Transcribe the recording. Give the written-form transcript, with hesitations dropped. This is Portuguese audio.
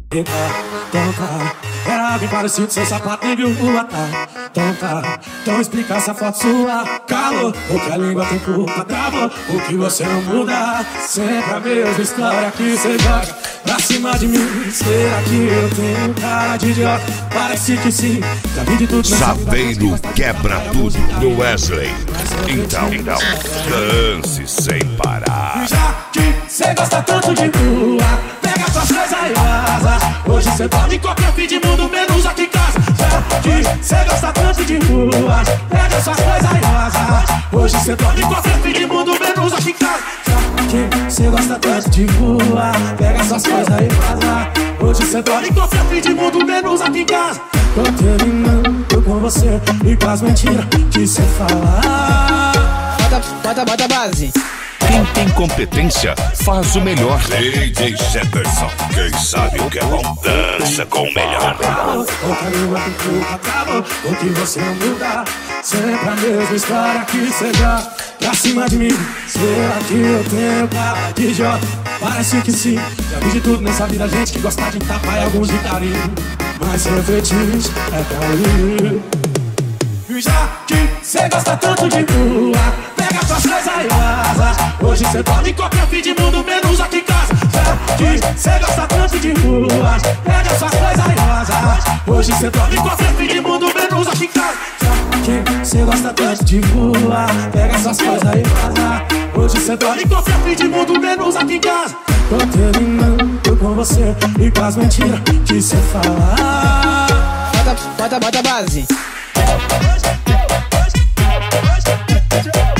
Então tá, era alguém parecido, seu sapato nem viu o atar. Então tá, então explica essa foto sua. Calou, o que a língua tem culpa, travou, o que você não muda. Sempre a mesma história que você joga pra cima de mim. Será que eu tenho cara de idiota? Parece que sim, já vi de tudo nessa Saveiro quebra tudo no Wesley. Então, dance sem parar. Já que cê gosta tanto de rua, pega suas coisas e vaza. Hoje cê dorme em qualquer fim de mundo, menos aqui em casa. Já que cê gosta tanto de rua, pega suas coisas e vaza. Hoje cê dorme em qualquer fim de mundo, menos aqui em casa. Já que cê gosta tanto de rua, pega suas coisas e vaza. Hoje cê dorme em qualquer fim de mundo, menos aqui em casa. Tô terminando com você e com as mentiras que cê fala. Bota a base. Quem tem competência faz o melhor. DJ Jefferson, quem sabe o que é bom, dança com o melhor. O caminho é culpa, acabou, o que você não muda. Sempre a mesma história que cê joga pra cima de mim. Será que eu tenho cara de idiota? Parece que sim, já vi de tudo nessa vida. Gente que gosta de tapar e alguns de carinho, mas seu fetiche é cair. Já que cê gosta tanto de rua, pega suas coisas e vaza. Hoje cê dorme em qualquer fim de mundo, menos aqui em casa. Já que cê gosta tanto de rua, pega suas coisas e vaza. Hoje cê dorme em qualquer fim de mundo, menos aqui em casa. Já que cê gosta tanto de rua, pega suas coisas e vaza. Hoje cê dorme em qualquer fim de mundo, menos aqui em casa. Tô terminando com você e com as mentiras que cê fala. Bota a base. Hoje